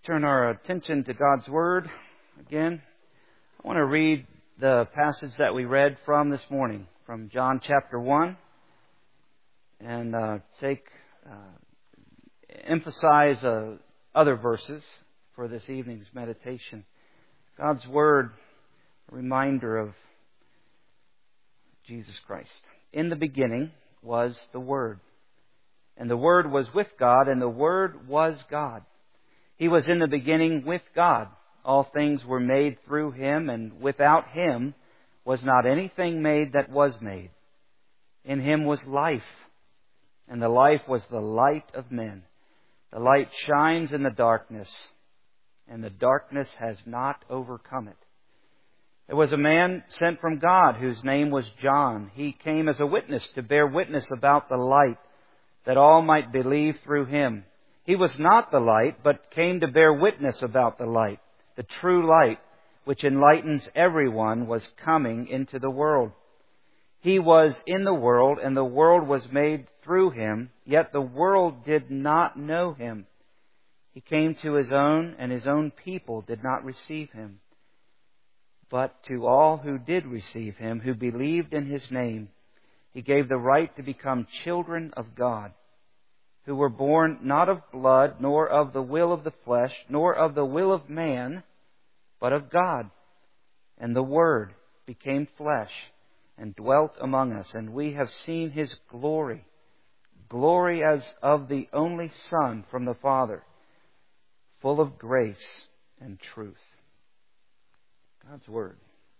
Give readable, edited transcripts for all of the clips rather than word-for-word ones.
Turn our attention to God's Word again. I want to read the passage that we read from this morning, from John chapter 1, and emphasize other verses for this evening's meditation. God's Word, a reminder of Jesus Christ. In the beginning was the Word, and the Word was with God, and the Word was God. He was in the beginning with God. All things were made through Him, and without Him was not anything made that was made. In Him was life, and the life was the light of men. The light shines in the darkness, and the darkness has not overcome it. There was a man sent from God whose name was John. He came as a witness to bear witness about the light, that all might believe through him. He was not the light, but came to bear witness about the light. The true light, which enlightens everyone, was coming into the world. He was in the world, and the world was made through Him, yet the world did not know Him. He came to His own, and His own people did not receive Him. But to all who did receive Him, who believed in His name, He gave the right to become children of God, who were born not of blood, nor of the will of the flesh, nor of the will of man, but of God. And the Word became flesh and dwelt among us, and we have seen His glory, glory as of the only Son from the Father, full of grace and truth. God's Word.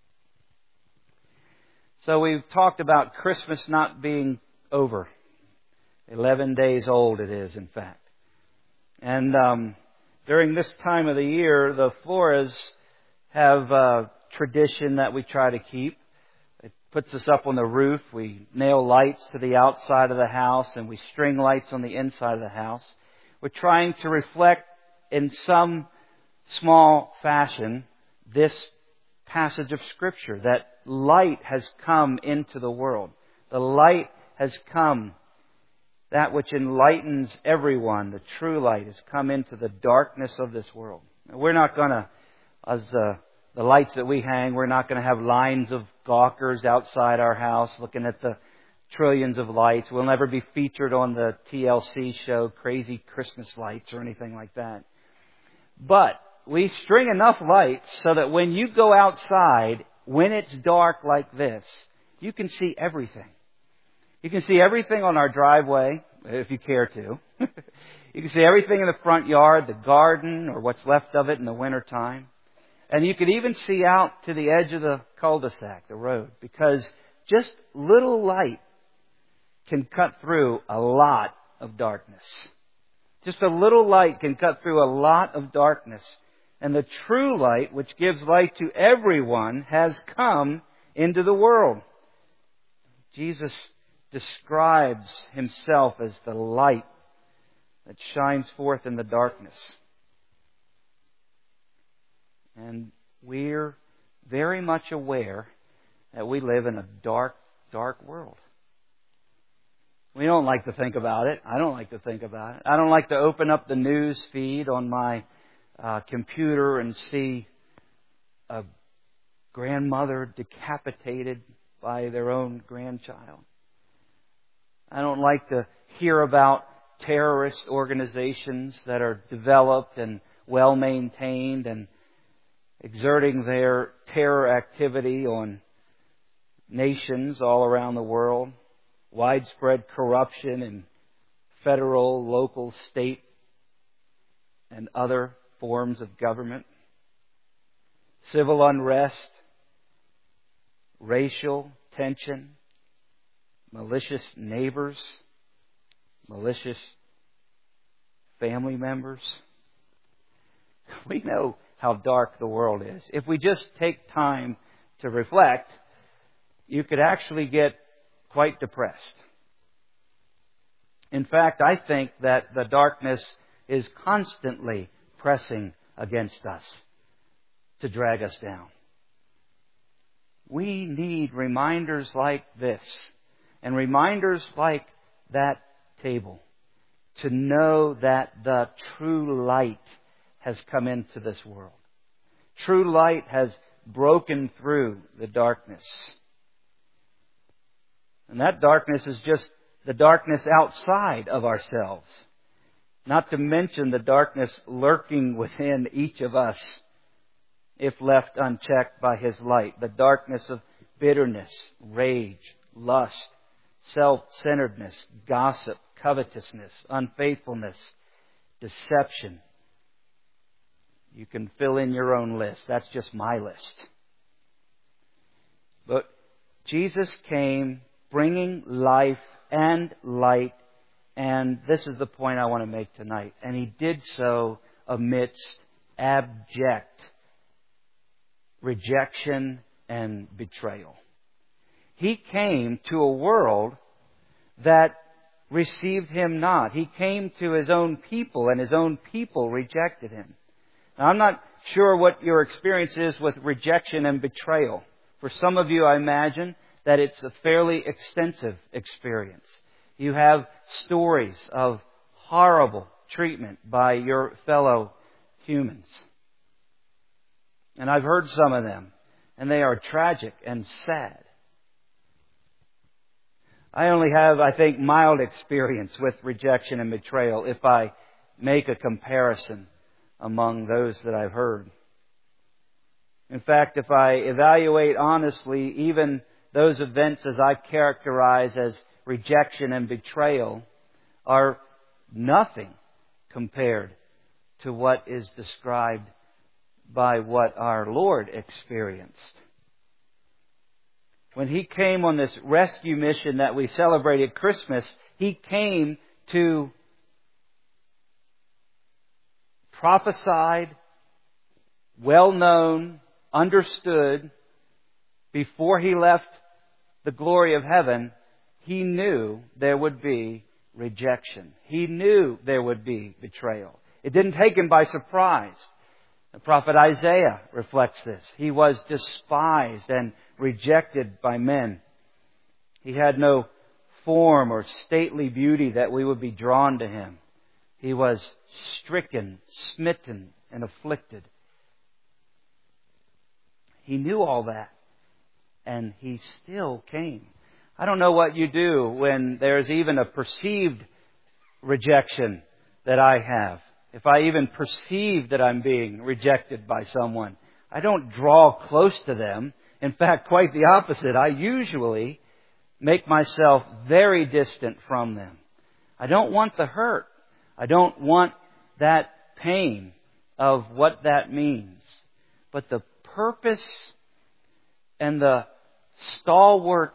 So we've talked about Christmas not being over. 11 days old it is, in fact. And during this time of the year, the Flores have a tradition that we try to keep. It puts us up on the roof. We nail lights to the outside of the house, and we string lights on the inside of the house. We're trying to reflect in some small fashion this passage of Scripture, that light has come into the world. The light has come. That which enlightens everyone, the true light, has come into the darkness of this world. We're not going to, as the lights that we hang, we're not going to have lines of gawkers outside our house looking at the trillions of lights. We'll never be featured on the TLC show, Crazy Christmas Lights, or anything like that. But we string enough lights so that when you go outside, when it's dark like this, you can see everything. You can see everything on our driveway, if you care to. You can see everything in the front yard, the garden, or what's left of it in the wintertime. And you can even see out to the edge of the cul-de-sac, the road, because just little light can cut through a lot of darkness. Just a little light can cut through a lot of darkness. And the true light, which gives light to everyone, has come into the world. Jesus describes Himself as the light that shines forth in the darkness. And we're very much aware that we live in a dark, dark world. We don't like to think about it. I don't like to think about it. I don't like to open up the news feed on my computer and see a grandmother decapitated by their own grandchild. I don't like to hear about terrorist organizations that are developed and well maintained and exerting their terror activity on nations all around the world. Widespread corruption in federal, local, state, and other forms of government. Civil unrest, racial tension, malicious neighbors, malicious family members. We know how dark the world is. If we just take time to reflect, you could actually get quite depressed. In fact, I think that the darkness is constantly pressing against us to drag us down. We need reminders like this and reminders like that table to know that the true light has come into this world. True light has broken through the darkness. And that darkness is just the darkness outside of ourselves. Not to mention the darkness lurking within each of us if left unchecked by His light. The darkness of bitterness, rage, lust, self-centeredness, gossip, covetousness, unfaithfulness, deception. You can fill in your own list. That's just my list. But Jesus came bringing life and light, and this is the point I want to make tonight. And He did so amidst abject rejection and betrayal. He came to a world that received Him not. He came to His own people, and His own people rejected Him. Now, I'm not sure what your experience is with rejection and betrayal. For some of you, I imagine that it's a fairly extensive experience. You have stories of horrible treatment by your fellow humans. And I've heard some of them, and they are tragic and sad. I only have, I think, mild experience with rejection and betrayal if I make a comparison among those that I've heard. In fact, if I evaluate honestly, even those events as I characterize as rejection and betrayal are nothing compared to what is described by what our Lord experienced. When He came on this rescue mission that we celebrated Christmas, He came to prophesied, well-known, understood, before He left the glory of heaven, He knew there would be rejection. He knew there would be betrayal. It didn't take Him by surprise. The prophet Isaiah reflects this. He was despised and rejected by men. He had no form or stately beauty that we would be drawn to Him. He was stricken, smitten, and afflicted. He knew all that, and He still came. I don't know what you do when there's even a perceived rejection that I have. If I even perceive that I'm being rejected by someone, I don't draw close to them. In fact, quite the opposite. I usually make myself very distant from them. I don't want the hurt. I don't want that pain of what that means. But the purpose and the stalwart,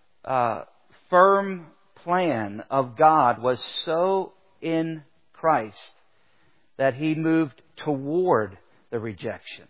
firm plan of God was so in Christ that He moved toward the rejection.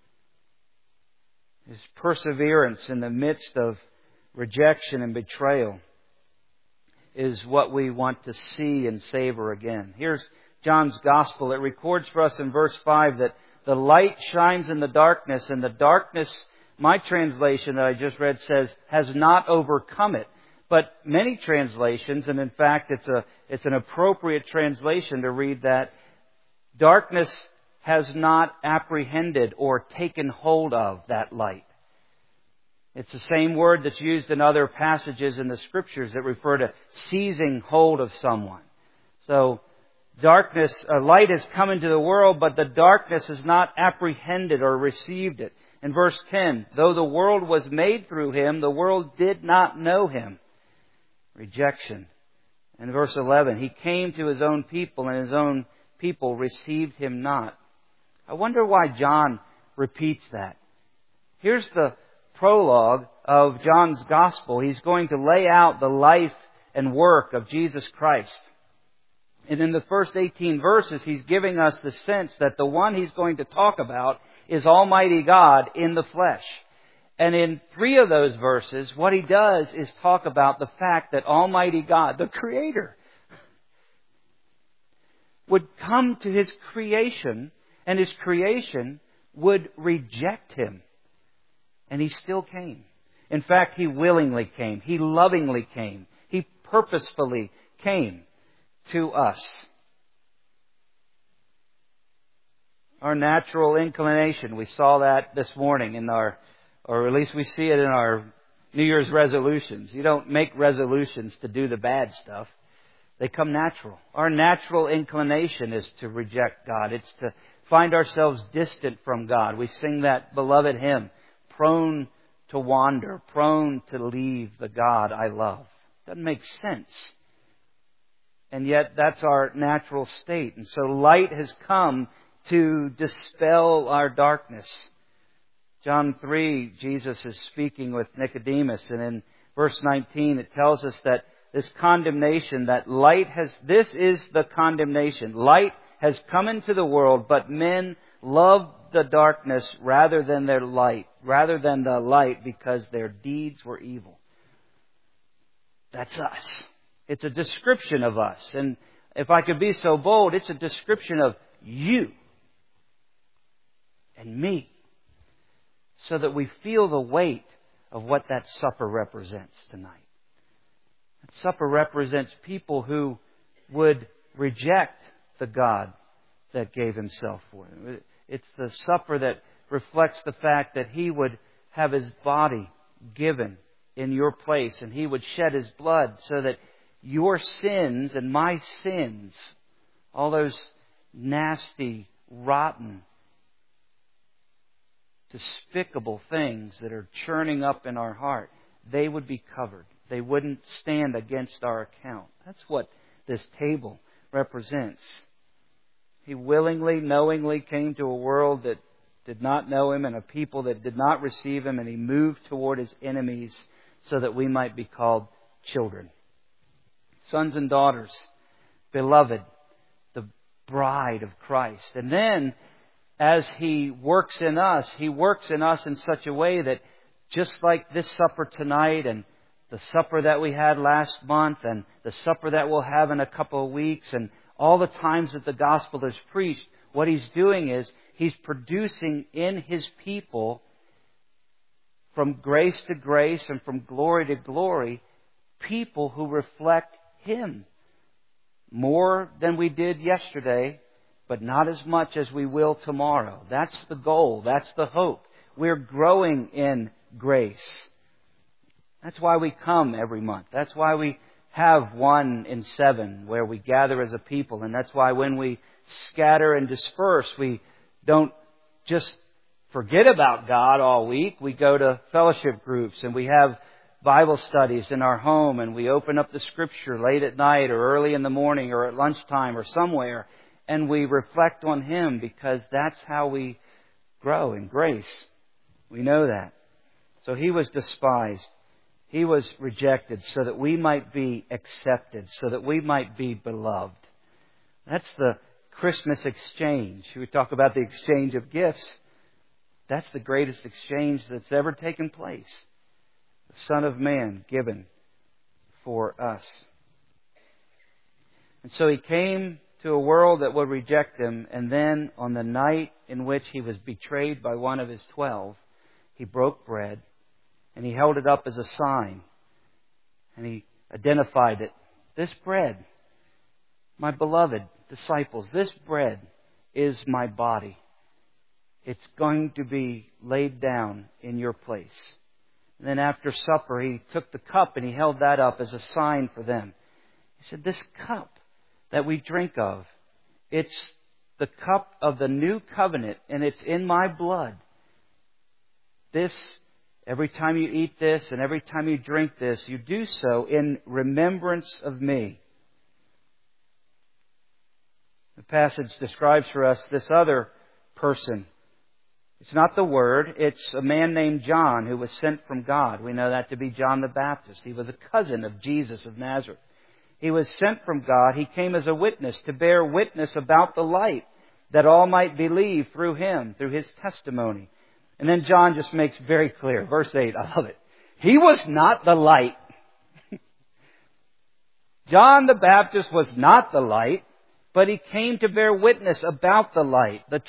His perseverance in the midst of rejection and betrayal is what we want to see and savor again. Here's John's Gospel. It records for us in verse 5 that the light shines in the darkness, and the darkness, my translation that I just read says, has not overcome it. But many translations, and in fact it's an appropriate translation to read that, darkness has not apprehended or taken hold of that light. It's the same word that's used in other passages in the Scriptures that refer to seizing hold of someone. So light has come into the world, but the darkness has not apprehended or received it. In verse 10, though the world was made through Him, the world did not know Him. Rejection. In verse 11, He came to His own people, and His own people received Him not. I wonder why John repeats that. Here's the prologue of John's Gospel. He's going to lay out the life and work of Jesus Christ. And in the first 18 verses, He's giving us the sense that the one He's going to talk about is Almighty God in the flesh. And in 3 of those verses, what He does is talk about the fact that Almighty God, the Creator, would come to His creation, and His creation would reject Him. And He still came. In fact, He willingly came. He lovingly came. He purposefully came to us. Our natural inclination. We saw that this morning or at least we see it in our New Year's resolutions. You don't make resolutions to do the bad stuff. They come natural. Our natural inclination is to reject God. It's to find ourselves distant from God. We sing that beloved hymn, prone to wander, prone to leave the God I love. Doesn't make sense. And yet that's our natural state. And so light has come to dispel our darkness. John 3, Jesus is speaking with Nicodemus, and in verse 19 it tells us that this condemnation, that this is the condemnation. Light has come into the world, but men loved the darkness rather than the light because their deeds were evil. That's us. It's a description of us. And if I could be so bold, it's a description of you and me, so that we feel the weight of what that supper represents tonight. That supper represents people who would reject the God that gave himself for them. It's the supper that reflects the fact that he would have his body given in your place, and he would shed his blood so that your sins and my sins, all those nasty, rotten, despicable things that are churning up in our heart, they would be covered. They wouldn't stand against our account. That's what this table represents. He willingly, knowingly came to a world that did not know him and a people that did not receive him, and he moved toward his enemies so that we might be called children. Sons and daughters, beloved, the bride of Christ. And then, as he works in us in such a way that just like this supper tonight and the supper that we had last month and the supper that we'll have in a couple of weeks and all the times that the gospel is preached, what he's doing is he's producing in his people, from grace to grace and from glory to glory, people who reflect him more than we did yesterday, but not as much as we will tomorrow. That's the goal. That's the hope. We're growing in grace. That's why we come every month. That's why we have 1 in 7 where we gather as a people. And that's why when we scatter and disperse, we don't just forget about God all week. We go to fellowship groups and we have Bible studies in our home, and we open up the Scripture late at night or early in the morning or at lunchtime or somewhere, and we reflect on him, because that's how we grow in grace. We know that. So he was despised. He was rejected so that we might be accepted, so that we might be beloved. That's the Christmas exchange. We talk about the exchange of gifts. That's the greatest exchange that's ever taken place. The Son of Man given for us. And so he came to a world that would reject him, and then on the night in which he was betrayed by one of his 12, he broke bread and he held it up as a sign, and he identified it. This bread, my beloved disciples, this bread is my body. It's going to be laid down in your place. And then after supper, he took the cup and he held that up as a sign for them. He said, this cup that we drink of, it's the cup of the new covenant, and it's in my blood. This, every time you eat this and every time you drink this, you do so in remembrance of me. The passage describes for us this other person. It's not the Word. It's a man named John who was sent from God. We know that to be John the Baptist. He was a cousin of Jesus of Nazareth. He was sent from God. He came as a witness to bear witness about the light, that all might believe through him, through his testimony. And then John just makes very clear, verse 8, I love it. He was not the light. John the Baptist was not the light, but he came to bear witness about the light that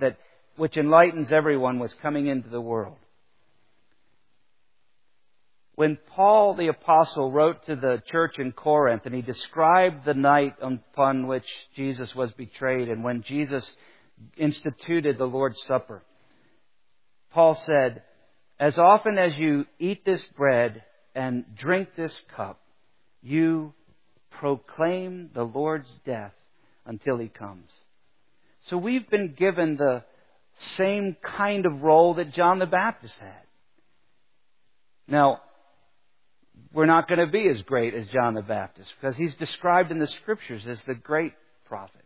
which enlightens everyone, was coming into the world. When Paul the Apostle wrote to the church in Corinth and he described the night upon which Jesus was betrayed and when Jesus instituted the Lord's Supper, Paul said, "As often as you eat this bread and drink this cup, you proclaim the Lord's death until He comes." So we've been given the same kind of role that John the Baptist had. Now, we're not going to be as great as John the Baptist because he's described in the Scriptures as the great prophet.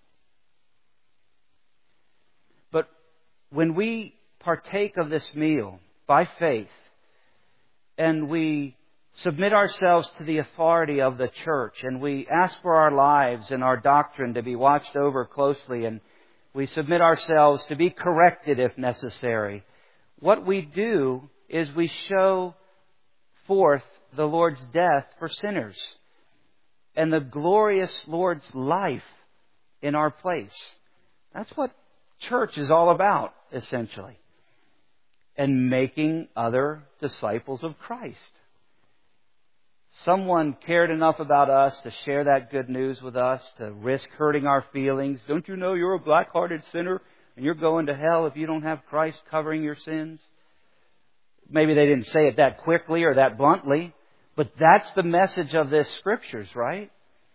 But when we partake of this meal by faith and we submit ourselves to the authority of the church and we ask for our lives and our doctrine to be watched over closely and we submit ourselves to be corrected if necessary, what we do is we show forth the Lord's death for sinners and the glorious Lord's life in our place. That's what church is all about, essentially. And making other disciples of Christ. Someone cared enough about us to share that good news with us, to risk hurting our feelings. Don't you know you're a black-hearted sinner and you're going to hell if you don't have Christ covering your sins? Maybe they didn't say it that quickly or that bluntly, but that's the message of this Scriptures, right?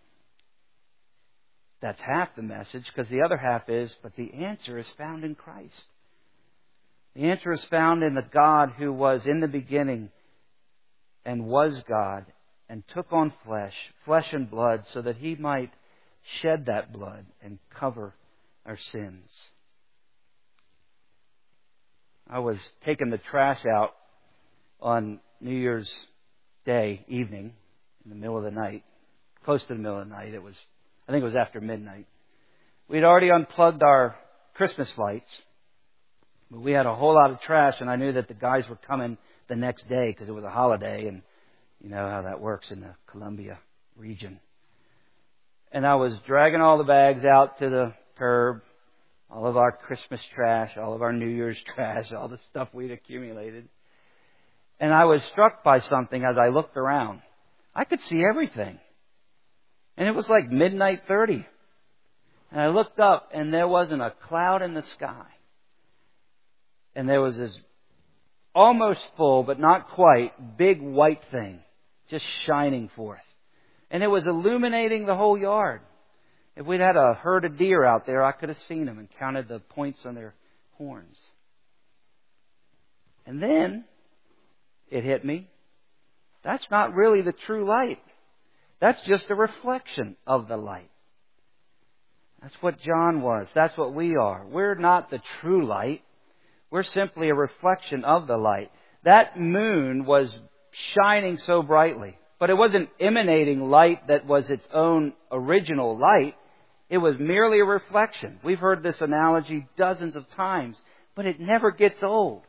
That's half the message, because the other half is, but the answer is found in Christ. The answer is found in the God who was in the beginning and was God and took on flesh and blood, so that He might shed that blood and cover our sins. I was taking the trash out on New Year's Day evening, in the middle of the night, close to the middle of the night. I think it was after midnight. We'd already unplugged our Christmas lights, but we had a whole lot of trash, and I knew that the guys were coming the next day because it was a holiday, and you know how that works in the Columbia region. And I was dragging all the bags out to the curb, all of our Christmas trash, all of our New Year's trash, all the stuff we'd accumulated. And I was struck by something as I looked around. I could see everything. And it was like midnight 30. And I looked up and there wasn't a cloud in the sky. And there was this almost full, but not quite, big white thing just shining forth. And it was illuminating the whole yard. If we'd had a herd of deer out there, I could have seen them and counted the points on their horns. And then it hit me. That's not really the true light. That's just a reflection of the light. That's what John was. That's what we are. We're not the true light. We're simply a reflection of the light. That moon was shining so brightly, but it wasn't emanating light that was its own original light. It was merely a reflection. We've heard this analogy dozens of times, but it never gets old.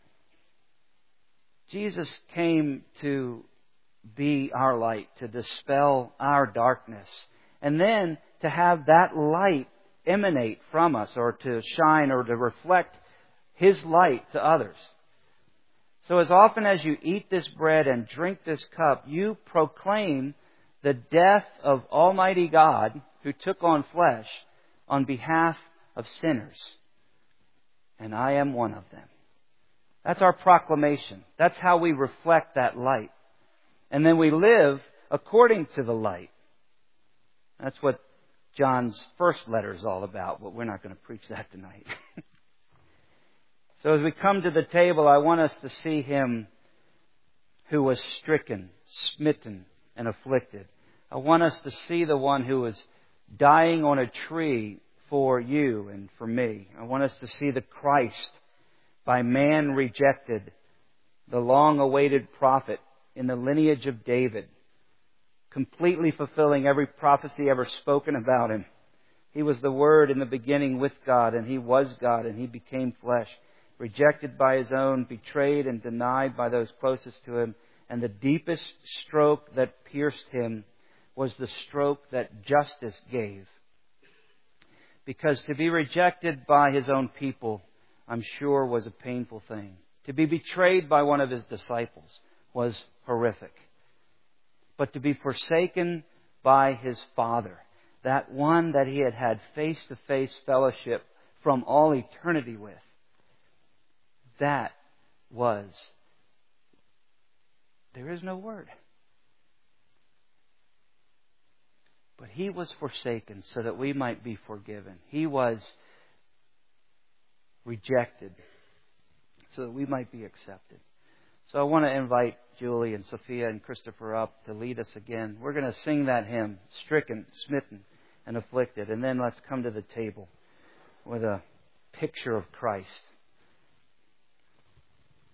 Jesus came to be our light, to dispel our darkness, and then to have that light emanate from us, or to shine or to reflect His light to others. So as often as you eat this bread and drink this cup, you proclaim the death of Almighty God, who took on flesh on behalf of sinners. And I am one of them. That's our proclamation. That's how we reflect that light. And then we live according to the light. That's what John's first letter is all about, but we're not going to preach that tonight. So as we come to the table, I want us to see Him who was stricken, smitten, and afflicted. I want us to see the one who was dying on a tree for you and for me. I want us to see the Christ, by man rejected, the long-awaited prophet in the lineage of David, completely fulfilling every prophecy ever spoken about Him. He was the Word in the beginning with God, and He was God, and He became flesh, rejected by His own, betrayed and denied by those closest to Him. And the deepest stroke that pierced Him was the stroke that justice gave. Because to be rejected by His own people, I'm sure, was a painful thing. To be betrayed by one of His disciples was horrific. But to be forsaken by his Father, that one that he had had face-to-face fellowship from all eternity with, that was, there is no word. But he was forsaken so that we might be forgiven. He was rejected so that we might be accepted. So I want to invite Julie and Sophia and Christopher up to lead us again. We're going to sing that hymn, Stricken, Smitten, and Afflicted. And then let's come to the table with a picture of Christ.